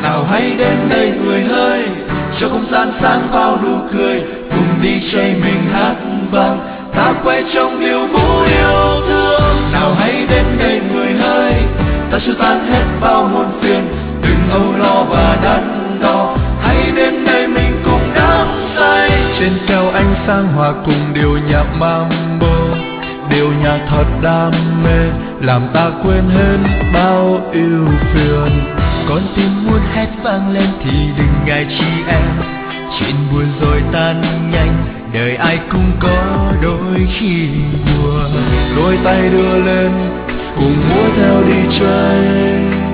Nào hãy đến đây người ơi, cho không gian sáng bao nụ cười, cùng đi chơi mình hát vang, ta quay trong điệu vũ yêu thương. Nào hãy đến đây người ơi, ta xua tan hết bao muộn phiền, đừng âu lo và đắn đo, hãy đến đây mình cùng đắm say. Trên cao ánh sáng hòa cùng điệu nhạc mambo, điệu nhạc thật đam mê, làm ta quên hết bao ưu phiền. Con tim muốn hét vang lên thì đừng ngại chi em, chuyện buồn rồi tan nhanh, đời ai cũng có đôi khi buồn. Đôi tay đưa lên cùng múa theo đi chơi,